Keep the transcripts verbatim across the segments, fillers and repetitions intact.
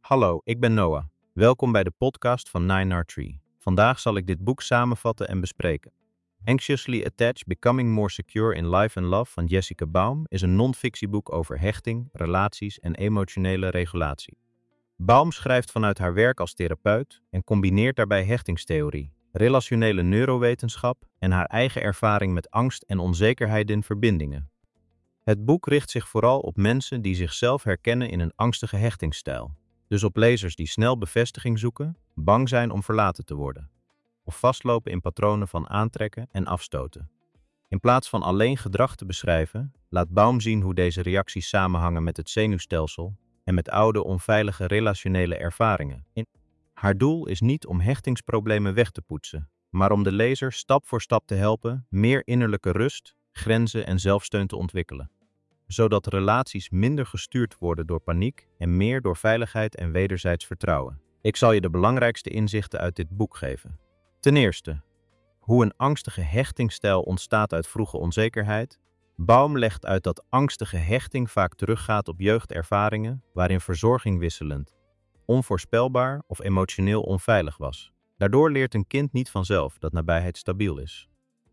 Hallo, ik ben Noah. Welkom bij de podcast van nine R Tree. Vandaag zal ik dit boek samenvatten en bespreken. Anxiously Attached: Becoming More Secure in Life and Love van Jessica Baum is een non-fictieboek over hechting, relaties en emotionele regulatie. Baum schrijft vanuit haar werk als therapeut en combineert daarbij hechtingstheorie, relationele neurowetenschap en haar eigen ervaring met angst en onzekerheid in verbindingen. Het boek richt zich vooral op mensen die zichzelf herkennen in een angstige hechtingsstijl. Dus op lezers die snel bevestiging zoeken, bang zijn om verlaten te worden, of vastlopen in patronen van aantrekken en afstoten. In plaats van alleen gedrag te beschrijven, laat Baum zien hoe deze reacties samenhangen met het zenuwstelsel en met oude onveilige relationele ervaringen. Haar doel is niet om hechtingsproblemen weg te poetsen, maar om de lezer stap voor stap te helpen meer innerlijke rust, grenzen en zelfsteun te ontwikkelen, zodat relaties minder gestuurd worden door paniek en meer door veiligheid en wederzijds vertrouwen. Ik zal je de belangrijkste inzichten uit dit boek geven. Ten eerste, hoe een angstige hechtingsstijl ontstaat uit vroege onzekerheid. Baum legt uit dat angstige hechting vaak teruggaat op jeugdervaringen waarin verzorging wisselend, onvoorspelbaar of emotioneel onveilig was. Daardoor leert een kind niet vanzelf dat nabijheid stabiel is.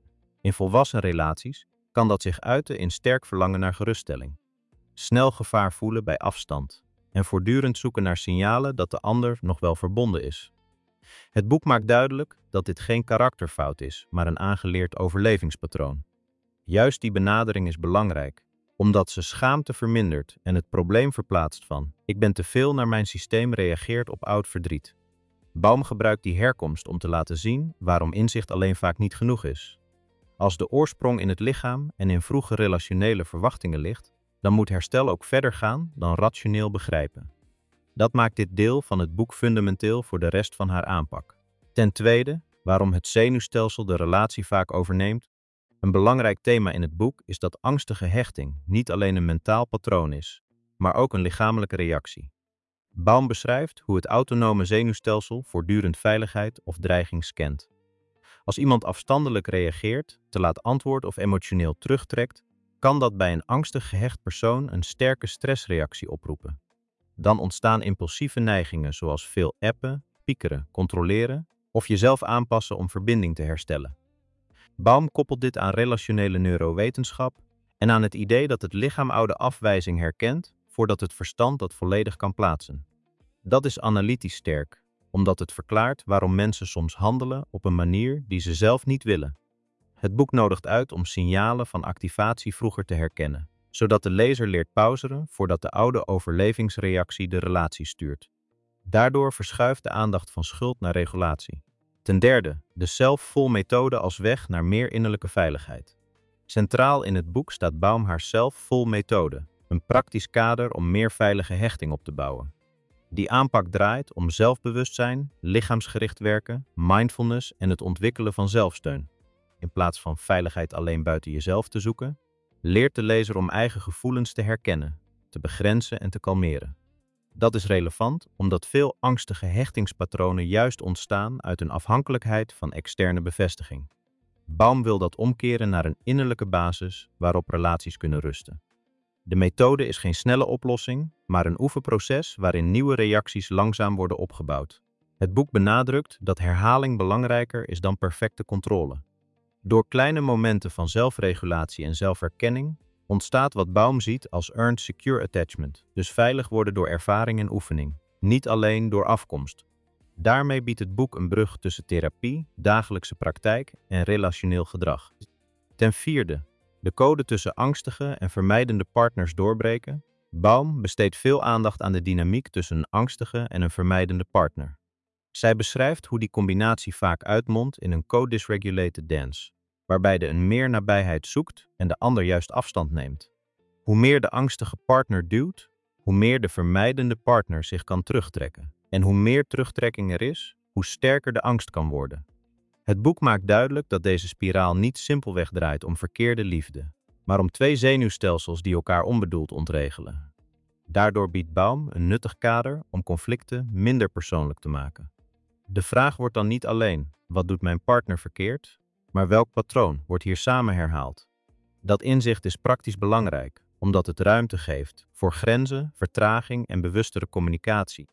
In volwassen relaties kan dat zich uiten in sterk verlangen naar geruststelling, snel gevaar voelen bij afstand en voortdurend zoeken naar signalen dat de ander nog wel verbonden is. Het boek maakt duidelijk dat dit geen karakterfout is, maar een aangeleerd overlevingspatroon. Juist die benadering is belangrijk, omdat ze schaamte vermindert en het probleem verplaatst van "ik ben te veel naar mijn systeem" reageert op oud verdriet. Baum gebruikt die herkomst om te laten zien waarom inzicht alleen vaak niet genoeg is. Als de oorsprong in het lichaam en in vroege relationele verwachtingen ligt, dan moet herstel ook verder gaan dan rationeel begrijpen. Dat maakt dit deel van het boek fundamenteel voor de rest van haar aanpak. Ten tweede, waarom het zenuwstelsel de relatie vaak overneemt. Een belangrijk thema in het boek is dat angstige hechting niet alleen een mentaal patroon is, maar ook een lichamelijke reactie. Baum beschrijft hoe het autonome zenuwstelsel voortdurend veiligheid of dreiging scant. Als iemand afstandelijk reageert, te laat antwoordt of emotioneel terugtrekt, kan dat bij een angstig gehecht persoon een sterke stressreactie oproepen. Dan ontstaan impulsieve neigingen zoals veel appen, piekeren, controleren of jezelf aanpassen om verbinding te herstellen. Baum koppelt dit aan relationele neurowetenschap en aan het idee dat het lichaam oude afwijzing herkent voordat het verstand dat volledig kan plaatsen. Dat is analytisch sterk, omdat het verklaart waarom mensen soms handelen op een manier die ze zelf niet willen. Het boek nodigt uit om signalen van activatie vroeger te herkennen, zodat de lezer leert pauzeren voordat de oude overlevingsreactie de relatie stuurt. Daardoor verschuift de aandacht van schuld naar regulatie. Ten derde, de Self-Full-methode als weg naar meer innerlijke veiligheid. Centraal in het boek staat Baum haar Self-Full-methode, een praktisch kader om meer veilige hechting op te bouwen. Die aanpak draait om zelfbewustzijn, lichaamsgericht werken, mindfulness en het ontwikkelen van zelfsteun. In plaats van veiligheid alleen buiten jezelf te zoeken, leert de lezer om eigen gevoelens te herkennen, te begrenzen en te kalmeren. Dat is relevant omdat veel angstige hechtingspatronen juist ontstaan uit een afhankelijkheid van externe bevestiging. Baum wil dat omkeren naar een innerlijke basis waarop relaties kunnen rusten. De methode is geen snelle oplossing, maar een oefenproces waarin nieuwe reacties langzaam worden opgebouwd. Het boek benadrukt dat herhaling belangrijker is dan perfecte controle. Door kleine momenten van zelfregulatie en zelfherkenning ontstaat wat Baum ziet als earned secure attachment, dus veilig worden door ervaring en oefening, niet alleen door afkomst. Daarmee biedt het boek een brug tussen therapie, dagelijkse praktijk en relationeel gedrag. Ten vierde, de code tussen angstige en vermijdende partners doorbreken. Baum besteedt veel aandacht aan de dynamiek tussen een angstige en een vermijdende partner. Zij beschrijft hoe die combinatie vaak uitmondt in een co-dysregulated dance, waarbij de een meer nabijheid zoekt en de ander juist afstand neemt. Hoe meer de angstige partner duwt, hoe meer de vermijdende partner zich kan terugtrekken. En hoe meer terugtrekking er is, hoe sterker de angst kan worden. Het boek maakt duidelijk dat deze spiraal niet simpelweg draait om verkeerde liefde, maar om twee zenuwstelsels die elkaar onbedoeld ontregelen. Daardoor biedt Baum een nuttig kader om conflicten minder persoonlijk te maken. De vraag wordt dan niet alleen, wat doet mijn partner verkeerd, maar welk patroon wordt hier samen herhaald? Dat inzicht is praktisch belangrijk, omdat het ruimte geeft voor grenzen, vertraging en bewustere communicatie.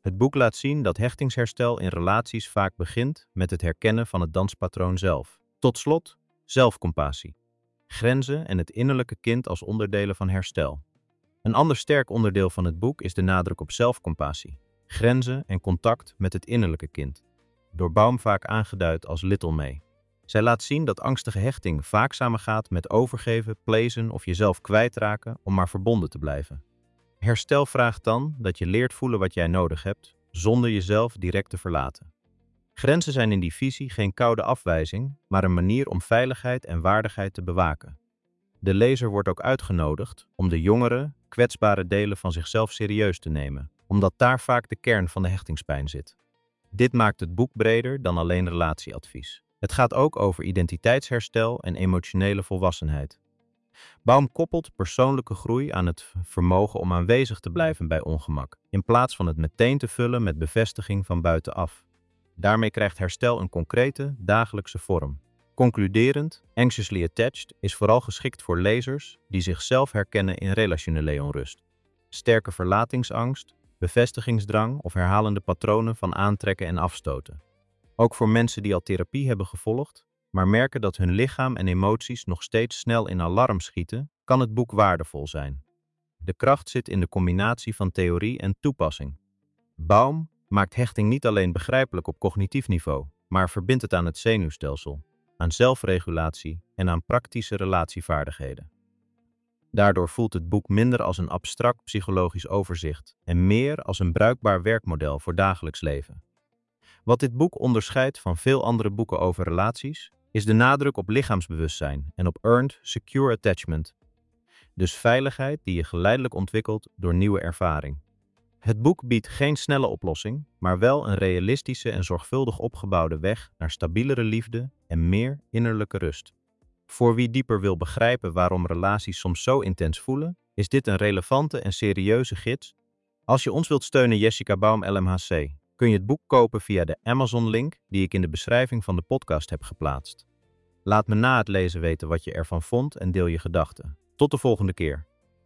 Het boek laat zien dat hechtingsherstel in relaties vaak begint met het herkennen van het danspatroon zelf. Tot slot, zelfcompassie. Grenzen en het innerlijke kind als onderdelen van herstel. Een ander sterk onderdeel van het boek is de nadruk op zelfcompassie. Grenzen en contact met het innerlijke kind. Door Baum vaak aangeduid als Little May. Zij laat zien dat angstige hechting vaak samengaat met overgeven, pleasen of jezelf kwijtraken om maar verbonden te blijven. Herstel vraagt dan dat je leert voelen wat jij nodig hebt, zonder jezelf direct te verlaten. Grenzen zijn in die visie geen koude afwijzing, maar een manier om veiligheid en waardigheid te bewaken. De lezer wordt ook uitgenodigd om de jongere, kwetsbare delen van zichzelf serieus te nemen, omdat daar vaak de kern van de hechtingspijn zit. Dit maakt het boek breder dan alleen relatieadvies. Het gaat ook over identiteitsherstel en emotionele volwassenheid. Baum koppelt persoonlijke groei aan het vermogen om aanwezig te blijven bij ongemak, in plaats van het meteen te vullen met bevestiging van buitenaf. Daarmee krijgt herstel een concrete, dagelijkse vorm. Concluderend, Anxiously Attached is vooral geschikt voor lezers die zichzelf herkennen in relationele onrust. Sterke verlatingsangst, bevestigingsdrang of herhalende patronen van aantrekken en afstoten. Ook voor mensen die al therapie hebben gevolgd, maar merken dat hun lichaam en emoties nog steeds snel in alarm schieten, kan het boek waardevol zijn. De kracht zit in de combinatie van theorie en toepassing. Baum maakt hechting niet alleen begrijpelijk op cognitief niveau, maar verbindt het aan het zenuwstelsel, aan zelfregulatie en aan praktische relatievaardigheden. Daardoor voelt het boek minder als een abstract psychologisch overzicht en meer als een bruikbaar werkmodel voor dagelijks leven. Wat dit boek onderscheidt van veel andere boeken over relaties, is de nadruk op lichaamsbewustzijn en op earned, secure attachment. Dus veiligheid die je geleidelijk ontwikkelt door nieuwe ervaring. Het boek biedt geen snelle oplossing, maar wel een realistische en zorgvuldig opgebouwde weg naar stabielere liefde en meer innerlijke rust. Voor wie dieper wil begrijpen waarom relaties soms zo intens voelen, is dit een relevante en serieuze gids. Als je ons wilt steunen, Jessica Baum L M H C, kun je het boek kopen via de Amazon-link die ik in de beschrijving van de podcast heb geplaatst. Laat me na het lezen weten wat je ervan vond en deel je gedachten. Tot de volgende keer.